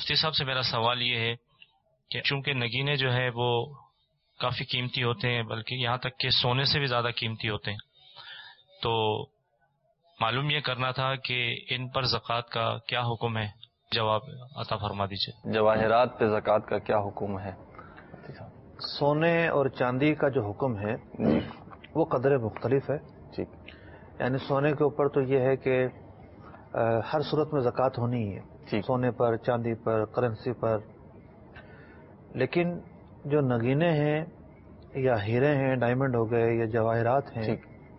مفتی صاحب سے میرا سوال یہ ہے کہ چونکہ نگینے جو ہے وہ کافی قیمتی ہوتے ہیں، بلکہ یہاں تک کہ سونے سے بھی زیادہ قیمتی ہوتے ہیں، تو معلوم یہ کرنا تھا کہ ان پر زکوٰۃ کا کیا حکم ہے؟ جواب عطا فرما دیجیے۔ جواہرات پہ زکوٰۃ کا کیا حکم ہے؟ سونے اور چاندی کا جو حکم ہے وہ قدر مختلف ہے۔ ٹھیک، یعنی سونے کے اوپر تو یہ ہے کہ ہر صورت میں زکوٰۃ ہونی ہی ہے، سونے پر، چاندی پر، کرنسی پر۔ لیکن جو نگینے ہیں یا ہیرے ہیں، ڈائمنڈ ہو گئے یا جواہرات ہیں،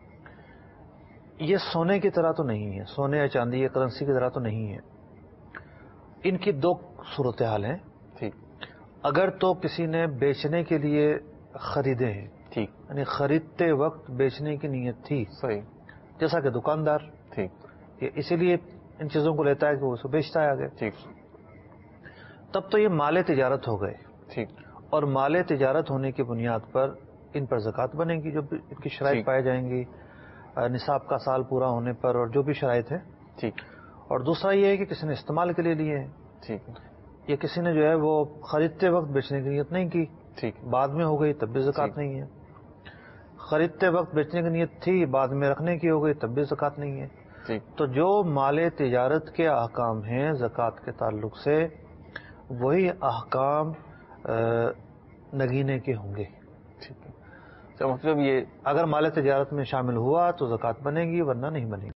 یہ سونے کی طرح تو نہیں ہے، سونے یا چاندی یا کرنسی کی طرح تو نہیں ہے۔ ان کی دو صورتحال ہیں۔ اگر تو کسی نے بیچنے کے لیے خریدے ہیں، یعنی خریدتے وقت بیچنے کی نیت تھی، صحیح، جیسا کہ دکاندار یہ اسی لیے ان چیزوں کو لیتا ہے کہ وہ اسے بیچتا ہے آگے، تب تو یہ مال تجارت ہو گئے، اور مال تجارت ہونے کی بنیاد پر ان پر زکوٰۃ بنے گی، جو بھی ان کی شرائط پائے جائیں گی، نصاب کا سال پورا ہونے پر اور جو بھی شرائط ہے۔ اور دوسرا یہ ہے کہ کسی نے استعمال کے لیے لیے ہیں، یا کسی نے جو ہے وہ خریدتے وقت بیچنے کی نیت نہیں کی، بعد میں ہو گئی تب بھی زکوٰۃ نہیں ہے۔ خریدتے وقت بیچنے کی نیت تھی، بعد میں رکھنے کی ہو گئی تب بھی زکوٰۃ نہیں ہے۔ تو جو مال تجارت کے احکام ہیں زکوٰۃ کے تعلق سے، وہی احکام نگینے کے ہوں گے۔ مطلب یہ اگر مال تجارت میں شامل ہوا تو زکوٰۃ بنے گی، ورنہ نہیں بنے گی۔